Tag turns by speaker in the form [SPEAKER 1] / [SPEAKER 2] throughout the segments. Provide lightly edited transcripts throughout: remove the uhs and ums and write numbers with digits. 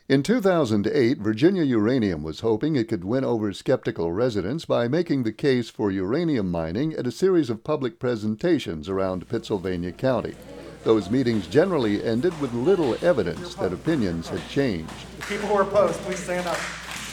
[SPEAKER 1] In 2008, Virginia Uranium was hoping it could win over skeptical residents by making the case for uranium mining at a series of public presentations around Pittsylvania County. Those meetings generally ended with little evidence that opinions had changed.
[SPEAKER 2] The people who are opposed, please stand up.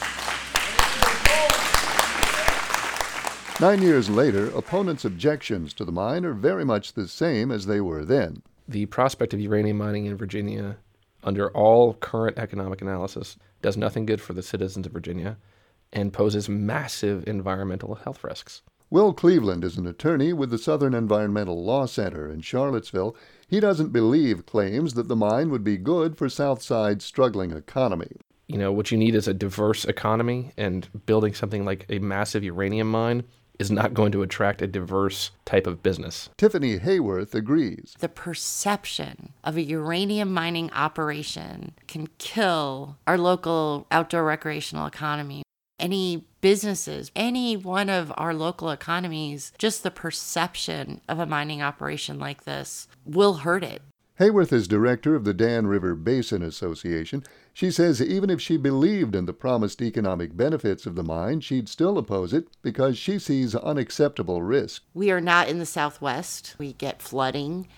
[SPEAKER 1] 9 years later, opponents' objections to the mine are very much the same as they were then.
[SPEAKER 3] The prospect of uranium mining in Virginia, under all current economic analysis, does nothing good for the citizens of Virginia and poses massive environmental health risks.
[SPEAKER 1] Will Cleveland is an attorney with the Southern Environmental Law Center in Charlottesville. He doesn't believe claims that the mine would be good for Southside's struggling economy.
[SPEAKER 3] What you need is a diverse economy, and building something like a massive uranium mine is not going to attract a diverse type of business.
[SPEAKER 1] Tiffany Hayworth agrees.
[SPEAKER 4] The perception of a uranium mining operation can kill our local outdoor recreational economy. Any businesses, any one of our local economies, just the perception of a mining operation like this will hurt it.
[SPEAKER 1] Hayworth is director of the Dan River Basin Association. She says even if she believed in the promised economic benefits of the mine, she'd still oppose it because she sees unacceptable risk.
[SPEAKER 4] We are not in the Southwest. We get flooding.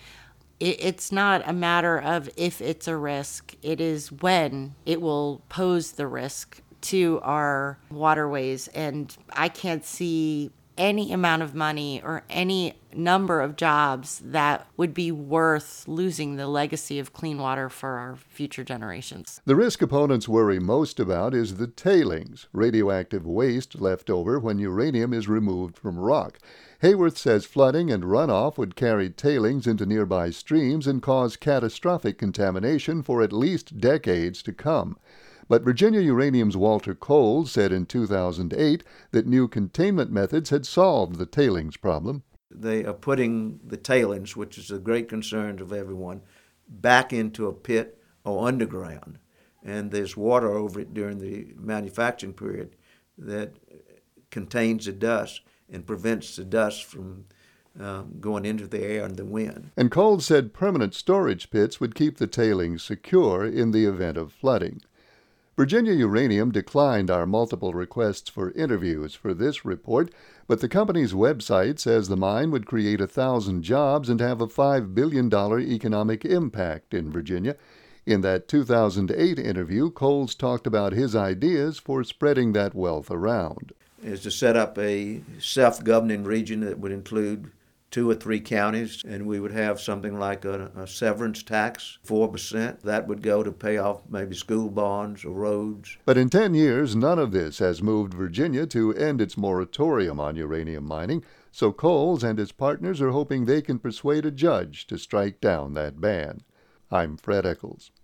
[SPEAKER 4] It's not a matter of if it's a risk. It is when it will pose the risk to our waterways. And I can't see any amount of money or any number of jobs that would be worth losing the legacy of clean water for our future generations.
[SPEAKER 1] The risk opponents worry most about is the tailings, radioactive waste left over when uranium is removed from rock. Hayworth says flooding and runoff would carry tailings into nearby streams and cause catastrophic contamination for at least decades to come. But Virginia Uranium's Walter Coles said in 2008 that new containment methods had solved the tailings problem.
[SPEAKER 5] They are putting the tailings, which is a great concern of everyone, back into a pit or underground. And there's water over it during the manufacturing period that contains the dust and prevents the dust from going into the air and the wind.
[SPEAKER 1] And Coles said permanent storage pits would keep the tailings secure in the event of flooding. Virginia Uranium declined our multiple requests for interviews for this report, but the company's website says the mine would create 1,000 jobs and have a $5 billion economic impact in Virginia. In that 2008 interview, Coles talked about his ideas for spreading that wealth around.
[SPEAKER 5] Is to set up a self-governing region that would include 2 or 3 counties, and we would have something like a severance tax, 4%. That would go to pay off maybe school bonds or roads.
[SPEAKER 1] But in 10 years, none of this has moved Virginia to end its moratorium on uranium mining, so Coles and his partners are hoping they can persuade a judge to strike down that ban. I'm Fred Eccles.